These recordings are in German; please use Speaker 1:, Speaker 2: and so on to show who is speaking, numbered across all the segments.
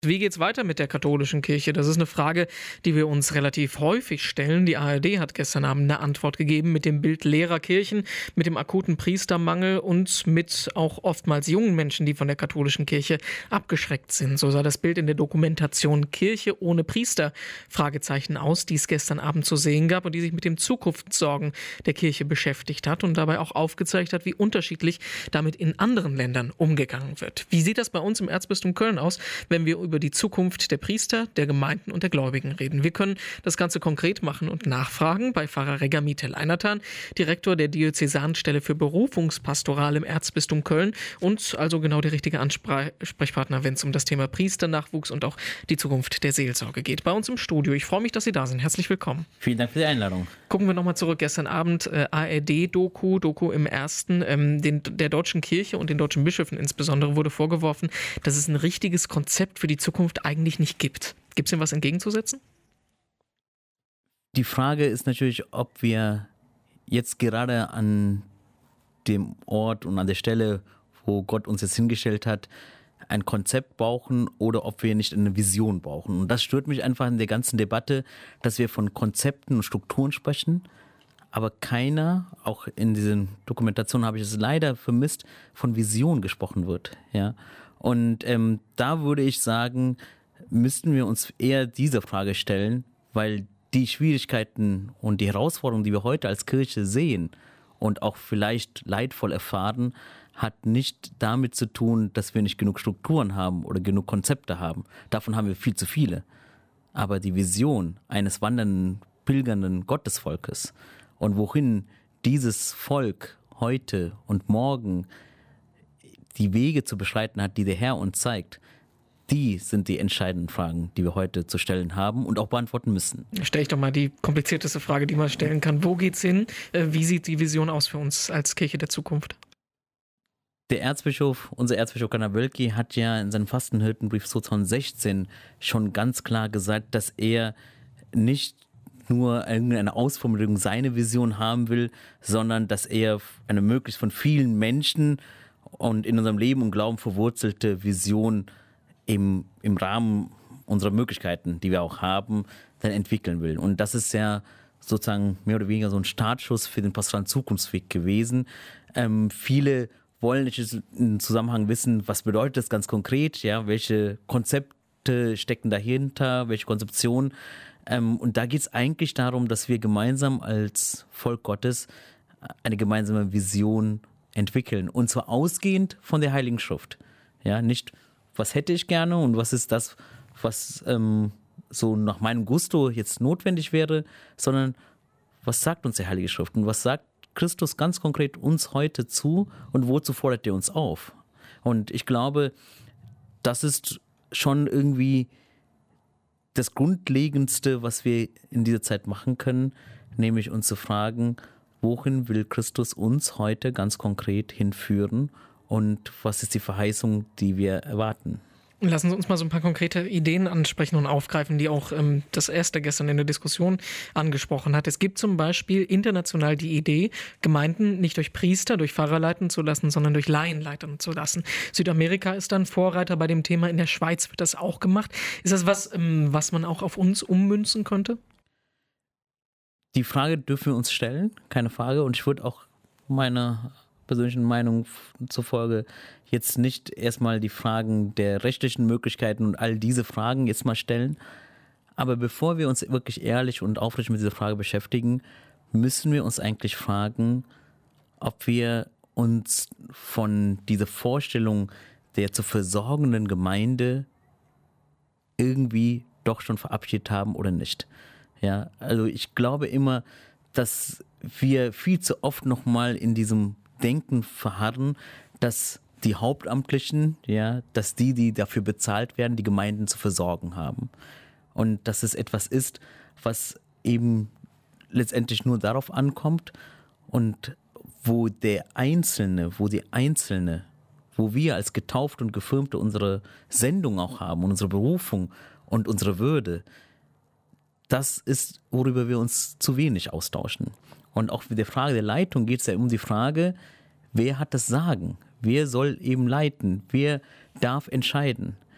Speaker 1: Wie geht's weiter mit der katholischen Kirche? Das ist eine Frage, die wir uns relativ häufig stellen. Die ARD hat gestern Abend eine Antwort gegeben mit dem Bild leerer Kirchen, mit dem akuten Priestermangel und mit auch oftmals jungen Menschen, die von der katholischen Kirche abgeschreckt sind. So sah das Bild in der Dokumentation Kirche ohne Priester Fragezeichen aus, die es gestern Abend zu sehen gab und die sich mit den Zukunftssorgen der Kirche beschäftigt hat und dabei auch aufgezeigt hat, wie unterschiedlich damit in anderen Ländern umgegangen wird. Wie sieht das bei uns im Erzbistum Köln aus, wenn wir über die Zukunft der Priester, der Gemeinden und der Gläubigen reden? Wir können das Ganze konkret machen und nachfragen bei Pfarrer Reggamite Leinathan, Direktor der Diözesanstelle für Berufungspastoral im Erzbistum Köln und also genau der richtige Ansprechpartner, wenn es um das Thema Priesternachwuchs und auch die Zukunft der Seelsorge geht. Bei uns im Studio. Ich freue mich, dass Sie da sind. Herzlich willkommen.
Speaker 2: Vielen Dank für die Einladung.
Speaker 1: Gucken wir nochmal zurück. Gestern Abend ARD-Doku im Ersten, der deutschen Kirche und den deutschen Bischöfen insbesondere wurde vorgeworfen, dass es ein richtiges Konzept für die Zukunft eigentlich nicht gibt. Gibt es dem was entgegenzusetzen?
Speaker 2: Die Frage ist natürlich, ob wir jetzt gerade an dem Ort und an der Stelle, wo Gott uns jetzt hingestellt hat, ein Konzept brauchen oder ob wir nicht eine Vision brauchen. Und das stört mich einfach in der ganzen Debatte, dass wir von Konzepten und Strukturen sprechen, aber keiner, auch in diesen Dokumentationen habe ich es leider vermisst, von Vision gesprochen wird. Ja? Und da würde ich sagen, müssten wir uns eher diese Frage stellen, weil die Schwierigkeiten und die Herausforderungen, die wir heute als Kirche sehen und auch vielleicht leidvoll erfahren, hat nicht damit zu tun, dass wir nicht genug Strukturen haben oder genug Konzepte haben. Davon haben wir viel zu viele. Aber die Vision eines wandernden, pilgernden Gottesvolkes und wohin dieses Volk heute und morgen die Wege zu beschreiten hat, die der Herr uns zeigt, die sind die entscheidenden Fragen, die wir heute zu stellen haben und auch beantworten müssen.
Speaker 1: Stelle ich doch mal die komplizierteste Frage, die man stellen kann. Wo geht's hin? Wie sieht die Vision aus für uns als Kirche der Zukunft?
Speaker 2: Der Erzbischof, unser Erzbischof Gunnar Wölki, hat ja in seinem Fastenhirtenbrief 2016 schon ganz klar gesagt, dass er nicht nur irgendeine Ausformulierung seiner Vision haben will, sondern dass er eine möglichst von vielen Menschen und in unserem Leben und Glauben verwurzelte Vision im Rahmen unserer Möglichkeiten, die wir auch haben, dann entwickeln will. Und das ist ja sozusagen mehr oder weniger so ein Startschuss für den pastoralen Zukunftsweg gewesen. Viele wollen nicht im Zusammenhang wissen, was bedeutet das ganz konkret, ja, welche Konzepte stecken dahinter, welche Konzeptionen. Und da geht es eigentlich darum, dass wir gemeinsam als Volk Gottes eine gemeinsame Vision entwickeln. Und zwar ausgehend von der Heiligen Schrift. Ja, nicht, was hätte ich gerne und was ist das, was so nach meinem Gusto jetzt notwendig wäre, sondern was sagt uns die Heilige Schrift und was sagt Christus ganz konkret uns heute zu und wozu fordert er uns auf? Und ich glaube, das ist schon irgendwie das Grundlegendste, was wir in dieser Zeit machen können, nämlich uns zu fragen, wohin will Christus uns heute ganz konkret hinführen und was ist die Verheißung, die wir erwarten?
Speaker 1: Lassen Sie uns mal so ein paar konkrete Ideen ansprechen und aufgreifen, die auch das Erste gestern in der Diskussion angesprochen hat. Es gibt zum Beispiel international die Idee, Gemeinden nicht durch Priester, durch Pfarrer leiten zu lassen, sondern durch Laien leiten zu lassen. Südamerika ist dann Vorreiter bei dem Thema. In der Schweiz wird das auch gemacht. Ist das was man auch auf uns ummünzen könnte?
Speaker 2: Die Frage dürfen wir uns stellen, keine Frage. Und ich würde auch meiner persönlichen Meinung zufolge jetzt nicht erstmal die Fragen der rechtlichen Möglichkeiten und all diese Fragen jetzt mal stellen. Aber bevor wir uns wirklich ehrlich und aufrichtig mit dieser Frage beschäftigen, müssen wir uns eigentlich fragen, ob wir uns von dieser Vorstellung der zu versorgenden Gemeinde irgendwie doch schon verabschiedet haben oder nicht. Ja, also ich glaube immer, dass wir viel zu oft nochmal in diesem Denken verharren, dass die Hauptamtlichen, ja, dass die dafür bezahlt werden, die Gemeinden zu versorgen haben. Und dass es etwas ist, was eben letztendlich nur darauf ankommt und wo die Einzelne, wo wir als Getaufte und Gefirmte unsere Sendung auch haben und unsere Berufung und unsere Würde, das ist, worüber wir uns zu wenig austauschen. Und auch mit der Frage der Leitung geht es ja um die Frage, wer hat das Sagen? Wer soll eben leiten? Wer darf entscheiden?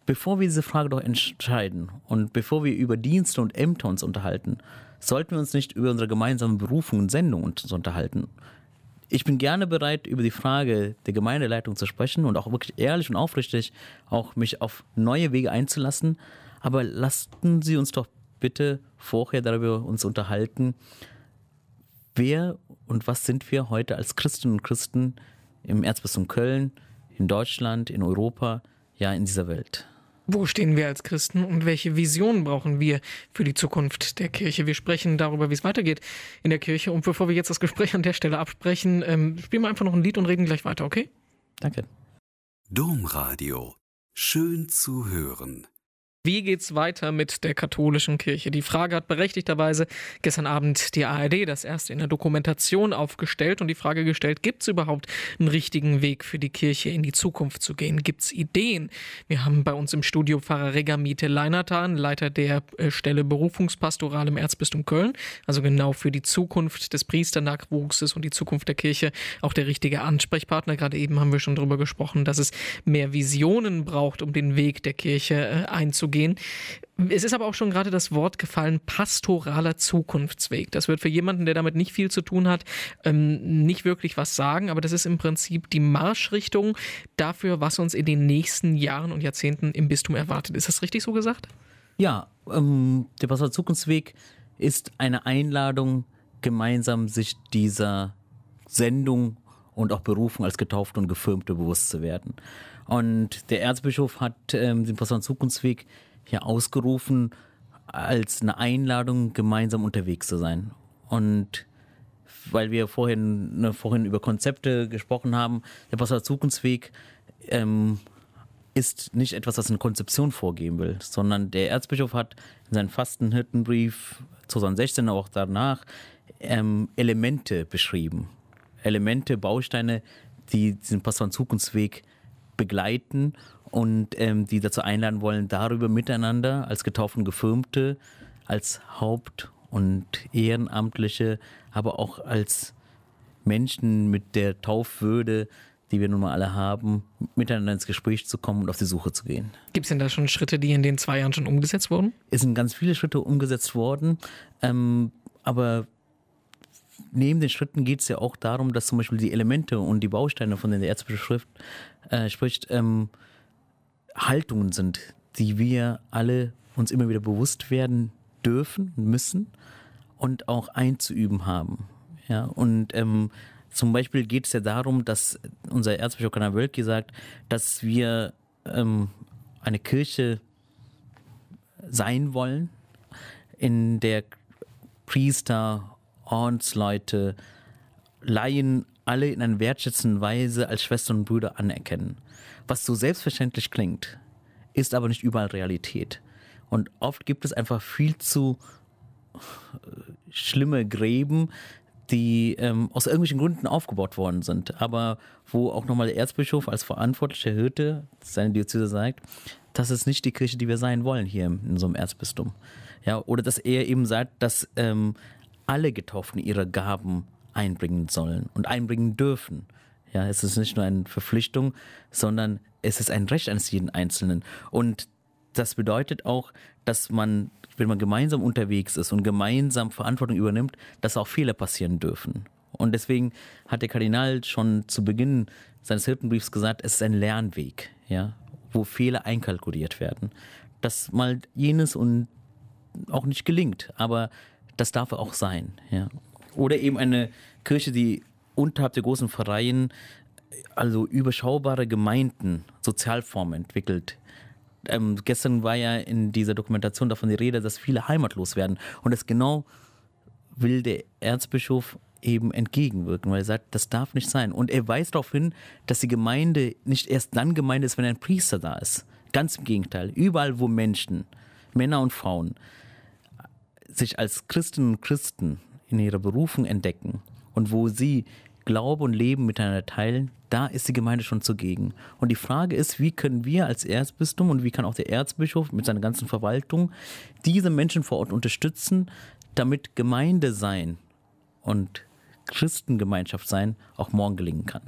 Speaker 2: bevor wir diese Frage doch entscheiden und bevor wir über Dienste und Ämter uns unterhalten, sollten wir uns nicht über unsere gemeinsame Berufung und Sendung uns unterhalten. Ich bin gerne bereit, über die Frage der Gemeindeleitung zu sprechen und auch wirklich ehrlich und aufrichtig auch mich auf neue Wege einzulassen. Aber lassen Sie uns doch bitte vorher darüber uns unterhalten, wer und was sind wir heute als Christinnen und Christen im Erzbistum Köln, in Deutschland, in Europa, ja in dieser Welt.
Speaker 1: Wo stehen wir als Christen und welche Visionen brauchen wir für die Zukunft der Kirche? Wir sprechen darüber, wie es weitergeht in der Kirche. Und bevor wir jetzt das Gespräch an der Stelle absprechen, spielen wir einfach noch ein Lied und reden gleich weiter, okay?
Speaker 2: Danke.
Speaker 3: Domradio. Schön zu hören.
Speaker 1: Wie geht's weiter mit der katholischen Kirche? Die Frage hat berechtigterweise gestern Abend die ARD das erste in der Dokumentation aufgestellt und die Frage gestellt, gibt es überhaupt einen richtigen Weg für die Kirche in die Zukunft zu gehen? Gibt es Ideen? Wir haben bei uns im Studio Pfarrer Regamite Leinatan, Leiter der Stelle Berufungspastoral im Erzbistum Köln, also genau für die Zukunft des Priesternachwuchses und die Zukunft der Kirche auch der richtige Ansprechpartner. Gerade eben haben wir schon darüber gesprochen, dass es mehr Visionen braucht, um den Weg der Kirche einzugehen. Es ist aber auch schon gerade das Wort gefallen, pastoraler Zukunftsweg. Das wird für jemanden, der damit nicht viel zu tun hat, nicht wirklich was sagen, aber das ist im Prinzip die Marschrichtung dafür, was uns in den nächsten Jahren und Jahrzehnten im Bistum erwartet. Ist das richtig so gesagt?
Speaker 2: Ja, der pastoraler Zukunftsweg ist eine Einladung, gemeinsam sich dieser Sendung und auch Berufung als Getaufte und Gefirmte bewusst zu werden. Und der Erzbischof hat den pastoralen Zukunftsweg hier ausgerufen als eine Einladung, gemeinsam unterwegs zu sein. Und weil wir vorhin über Konzepte gesprochen haben, der pastorale Zukunftsweg ist nicht etwas, das eine Konzeption vorgeben will, sondern der Erzbischof hat in seinem Fastenhirtenbrief 2016, auch danach, Elemente beschrieben. Elemente, Bausteine, die diesen pastoralen Zukunftsweg begleiten und die dazu einladen wollen, darüber miteinander als getaufte und Gefirmte, als Haupt- und Ehrenamtliche, aber auch als Menschen mit der Taufwürde, die wir nun mal alle haben, miteinander ins Gespräch zu kommen und auf die Suche zu gehen.
Speaker 1: Gibt es denn da schon Schritte, die in den 2 Jahren schon umgesetzt wurden?
Speaker 2: Es sind ganz viele Schritte umgesetzt worden, aber neben den Schritten geht es ja auch darum, dass zum Beispiel die Elemente und die Bausteine, von denen der Erzbischof spricht, Haltungen sind, die wir alle uns immer wieder bewusst werden dürfen, müssen und auch einzuüben haben. Ja, und zum Beispiel geht es ja darum, dass unser Erzbischof Kardinal Wölki sagt, dass wir eine Kirche sein wollen, in der Priester, Ordensleute, Laien alle in einer wertschätzenden Weise als Schwestern und Brüder anerkennen. Was so selbstverständlich klingt, ist aber nicht überall Realität. Und oft gibt es einfach viel zu schlimme Gräben, die aus irgendwelchen Gründen aufgebaut worden sind, aber wo auch nochmal der Erzbischof als verantwortlicher Hirte seine Diözese sagt, das ist nicht die Kirche, die wir sein wollen hier in so einem Erzbistum. Ja, oder dass er eben sagt, dass alle Getauften ihre Gaben einbringen sollen und einbringen dürfen. Ja, es ist nicht nur eine Verpflichtung, sondern es ist ein Recht eines jeden Einzelnen. Und das bedeutet auch, dass man, wenn man gemeinsam unterwegs ist und gemeinsam Verantwortung übernimmt, dass auch Fehler passieren dürfen. Und deswegen hat der Kardinal schon zu Beginn seines Hirtenbriefs gesagt, es ist ein Lernweg, ja, wo Fehler einkalkuliert werden. Dass mal jenes und auch nicht gelingt, aber das darf auch sein. Ja. Oder eben eine Kirche, die unterhalb der großen Pfarreien also überschaubare Gemeinden, Sozialformen entwickelt. Gestern war ja in dieser Dokumentation davon die Rede, dass viele heimatlos werden. Und das genau will der Erzbischof eben entgegenwirken, weil er sagt, das darf nicht sein. Und er weist darauf hin, dass die Gemeinde nicht erst dann Gemeinde ist, wenn ein Priester da ist. Ganz im Gegenteil. Überall, wo Menschen, Männer und Frauen, sich als Christinnen und Christen in ihrer Berufung entdecken und wo sie Glaube und Leben miteinander teilen, da ist die Gemeinde schon zugegen. Und die Frage ist, wie können wir als Erzbistum und wie kann auch der Erzbischof mit seiner ganzen Verwaltung diese Menschen vor Ort unterstützen, damit Gemeinde sein und Christengemeinschaft sein auch morgen gelingen kann.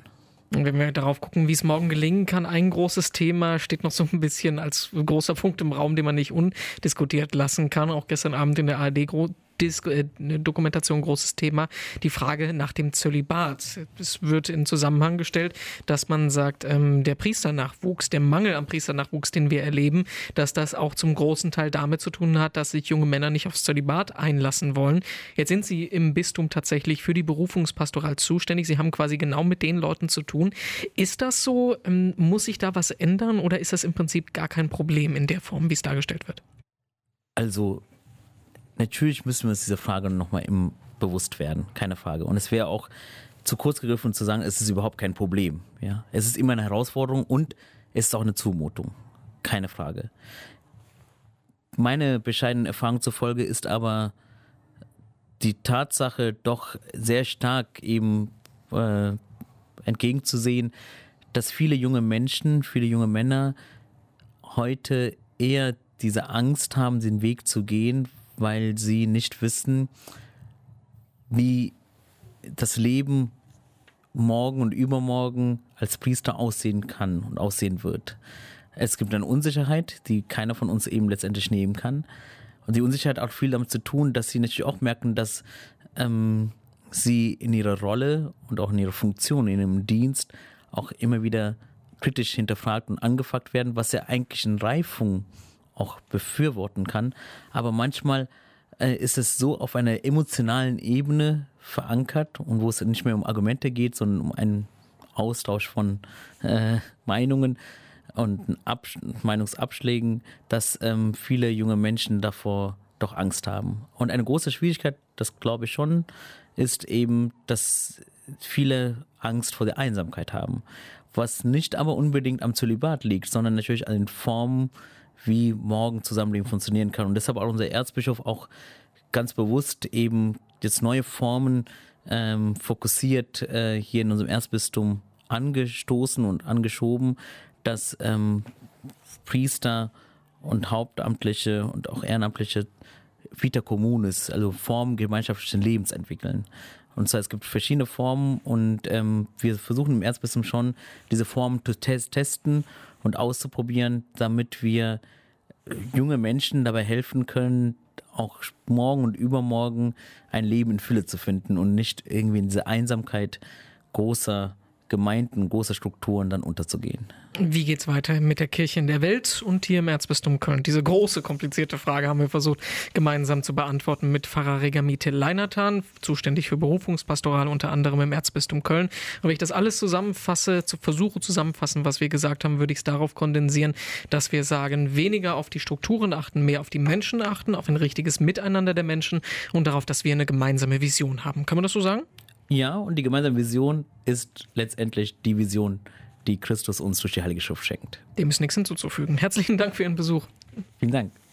Speaker 1: Und wenn wir darauf gucken, wie es morgen gelingen kann, ein großes Thema steht noch so ein bisschen als großer Punkt im Raum, den man nicht undiskutiert lassen kann. Auch gestern Abend in der ARD Dokumentation großes Thema, die Frage nach dem Zölibat. Es wird in Zusammenhang gestellt, dass man sagt, der Priesternachwuchs, der Mangel am Priesternachwuchs, den wir erleben, dass das auch zum großen Teil damit zu tun hat, dass sich junge Männer nicht aufs Zölibat einlassen wollen. Jetzt sind Sie im Bistum tatsächlich für die Berufungspastoral zuständig. Sie haben quasi genau mit den Leuten zu tun. Ist das so? Muss sich da was ändern oder ist das im Prinzip gar kein Problem in der Form, wie es dargestellt wird?
Speaker 2: Also natürlich müssen wir uns dieser Frage nochmal bewusst werden, keine Frage. Und es wäre auch zu kurz gegriffen zu sagen, es ist überhaupt kein Problem. Ja? Es ist immer eine Herausforderung und es ist auch eine Zumutung, keine Frage. Meine bescheidenen Erfahrungen zufolge ist aber die Tatsache doch sehr stark eben entgegenzusehen, dass viele junge Menschen, viele junge Männer heute eher diese Angst haben, den Weg zu gehen, weil sie nicht wissen, wie das Leben morgen und übermorgen als Priester aussehen kann und aussehen wird. Es gibt eine Unsicherheit, die keiner von uns eben letztendlich nehmen kann. Und die Unsicherheit hat auch viel damit zu tun, dass sie natürlich auch merken, dass sie in ihrer Rolle und auch in ihrer Funktion, in ihrem Dienst auch immer wieder kritisch hinterfragt und angefragt werden, was ja eigentlich in Reifung auch befürworten kann. Aber manchmal ist es so auf einer emotionalen Ebene verankert und wo es nicht mehr um Argumente geht, sondern um einen Austausch von Meinungen und Meinungsabschlägen, dass viele junge Menschen davor doch Angst haben. Und eine große Schwierigkeit, das glaube ich schon, ist eben, dass viele Angst vor der Einsamkeit haben. Was nicht aber unbedingt am Zölibat liegt, sondern natürlich an den Formen, wie morgen Zusammenleben funktionieren kann. Und deshalb auch unser Erzbischof auch ganz bewusst eben jetzt neue Formen fokussiert hier in unserem Erzbistum angestoßen und angeschoben, dass Priester und Hauptamtliche und auch Ehrenamtliche Vita Communis, also Formen gemeinschaftlichen Lebens entwickeln. Und zwar, es gibt verschiedene Formen und wir versuchen im Erzbistum schon, diese Formen zu testen und auszuprobieren, damit wir junge Menschen dabei helfen können, auch morgen und übermorgen ein Leben in Fülle zu finden und nicht irgendwie in diese Einsamkeit großer Gemeinden, großer Strukturen dann unterzugehen.
Speaker 1: Wie geht's weiter mit der Kirche in der Welt und hier im Erzbistum Köln? Diese große, komplizierte Frage haben wir versucht, gemeinsam zu beantworten mit Pfarrer Regamite Leinathan, zuständig für Berufungspastoral, unter anderem im Erzbistum Köln. Und wenn ich das alles versuche zusammenfassen, was wir gesagt haben, würde ich es darauf kondensieren, dass wir sagen, weniger auf die Strukturen achten, mehr auf die Menschen achten, auf ein richtiges Miteinander der Menschen und darauf, dass wir eine gemeinsame Vision haben. Kann man das so sagen?
Speaker 2: Ja, und die gemeinsame Vision ist letztendlich die Vision, die Christus uns durch die Heilige Schrift schenkt.
Speaker 1: Dem ist nichts hinzuzufügen. Herzlichen Dank für Ihren Besuch.
Speaker 2: Vielen Dank.